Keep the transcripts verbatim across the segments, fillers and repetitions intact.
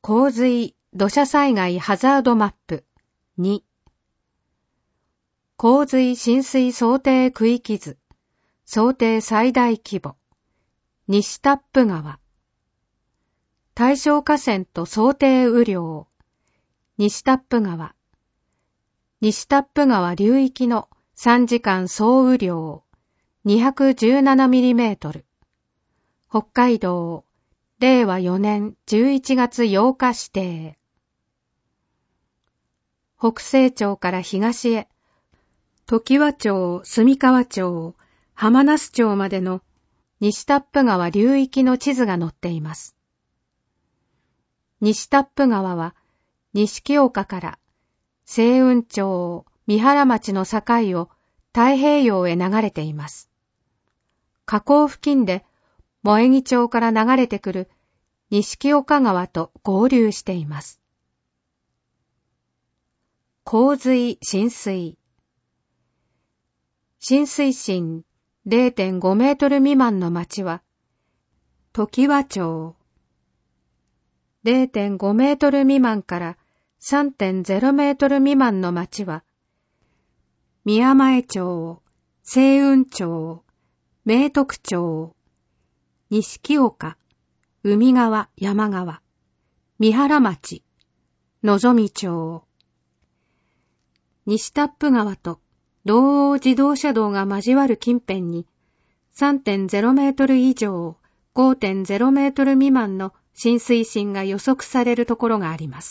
洪水・土砂災害ハザードマップに、洪水浸水想定区域図、想定最大規模、西タップ川、対象河川と想定雨量、西タップ川、西タップ川流域のさんじかん総雨量にひゃくじゅうななミリメートル、北海道、れいわよねんじゅういちがつようか指定。北西町から東へ、常盤町、住川町、浜那須町までの西タップ川流域の地図が載っています。西タップ川は、錦岡から清雲町、三原町の境を太平洋へ流れています。河口付近で萌木町から流れてくる錦岡川と合流しています。洪水・浸水。浸水深 れいてんご メートル未満の町は、常盤町。れいてんご メートル未満から さんてんゼロ メートル未満の町は、宮前町、清雲町、明徳町、錦岡、海側、山側、三原町、のぞみ町。西タップ川と道央自動車道が交わる近辺に さんてんゼロ メートル以上 ごてんゼロ メートル未満の浸水深が予測されるところがあります。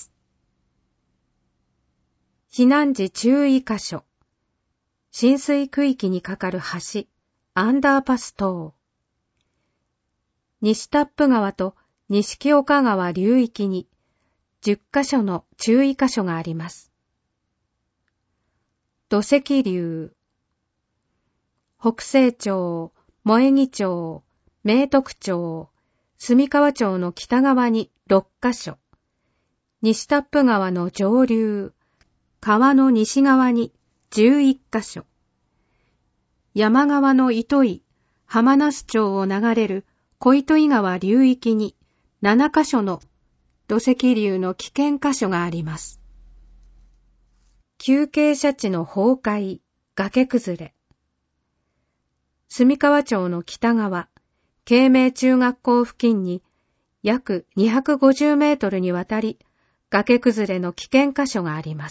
避難時注意箇所。浸水区域に架かる橋、アンダーパス等。西タップ川と錦岡川流域にじゅっかしょの注意箇所があります。土石流。北西町、萌木町、明徳町、住川町の北側にろっかしょ。西タップ川の上流、川の西側にじゅういっかしょ。山側の糸井、浜那須町を流れる小糸井川流域にななかしょの土石流の危険箇所があります。急傾斜地の崩壊、崖崩れ。住川町の北側、慶明中学校付近に約にひゃくごじゅうメートルにわたり崖崩れの危険箇所があります。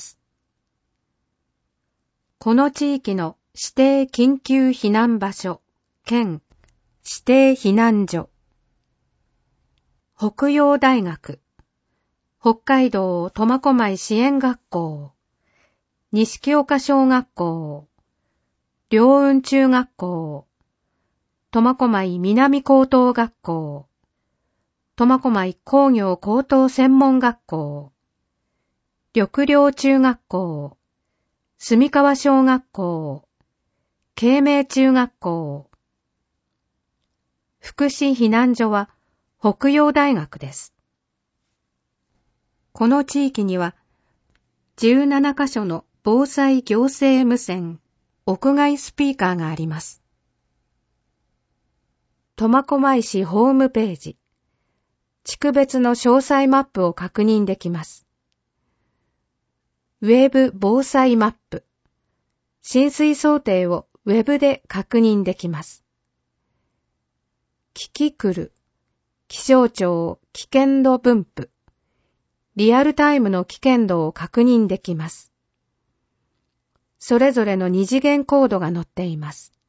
この地域の指定緊急避難場所、兼指定避難所。北洋大学、北海道苫小牧支援学校、錦岡小学校、両雲中学校、苫小牧南高等学校、苫小牧工業高等専門学校、緑陵中学校、住川小学校、慶明中学校。福祉避難所は北洋大学です。この地域にはじゅうななかしょの防災行政無線、屋外スピーカーがあります。苫小牧市ホームページ、地区別の詳細マップを確認できます。ウェブ防災マップ、浸水想定をウェブで確認できます。キキクル、気象庁危険度分布、リアルタイムの危険度を確認できます。それぞれの二次元コードが載っています。